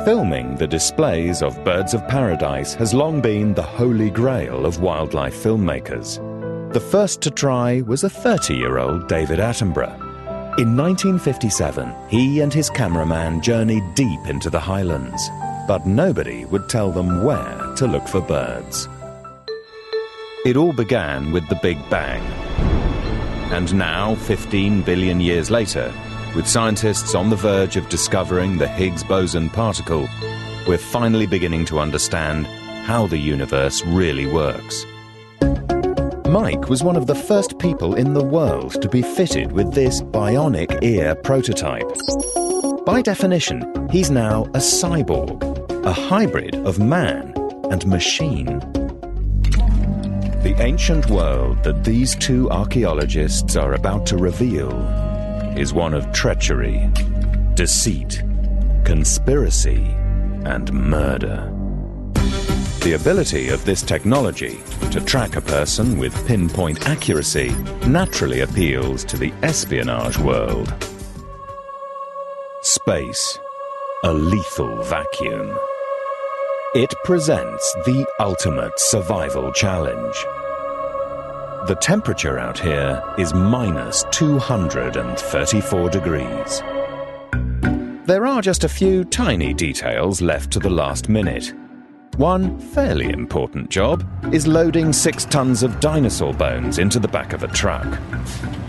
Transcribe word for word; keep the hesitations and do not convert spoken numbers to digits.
Filming the displays of birds of paradise has long been the holy grail of wildlife filmmakers. The first to try was a thirty-year-old David Attenborough. In nineteen fifty-seven, he and his cameraman journeyed deep into the highlands, but nobody would tell them where to look for birds. It all began with the Big Bang. And now, fifteen billion years later, with scientists on the verge of discovering the Higgs boson particle, we're finally beginning to understand how the universe really works. Mike was one of the first people in the world to be fitted with this bionic ear prototype. By definition, he's now a cyborg, a hybrid of man and machine. The ancient world that these two archaeologists are about to reveal is one of treachery, deceit, conspiracy, and murder. The ability of this technology to track a person with pinpoint accuracy naturally appeals to the espionage world. Space, a lethal vacuum. It presents the ultimate survival challenge. The temperature out here is minus two hundred thirty-four degrees. There are just a few tiny details left to the last minute. One fairly important job is loading six tons of dinosaur bones into the back of a truck.